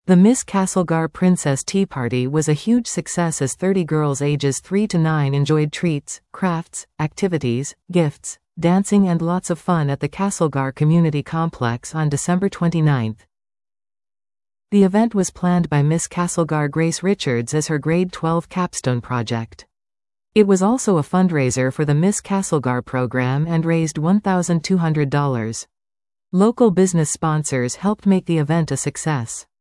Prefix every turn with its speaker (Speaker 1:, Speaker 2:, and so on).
Speaker 1: The Miss Castlegar Princess Tea Party was a huge success as 30 girls ages 3 to 9 enjoyed treats, crafts, activities, gifts, dancing and lots of fun at the Castlegar Community Complex on December 29. The event was planned by Miss Castlegar Grace Richards as her grade 12 capstone project. It was also a fundraiser for the Miss Castlegar program and raised $1,200. Local business sponsors helped make the event a success.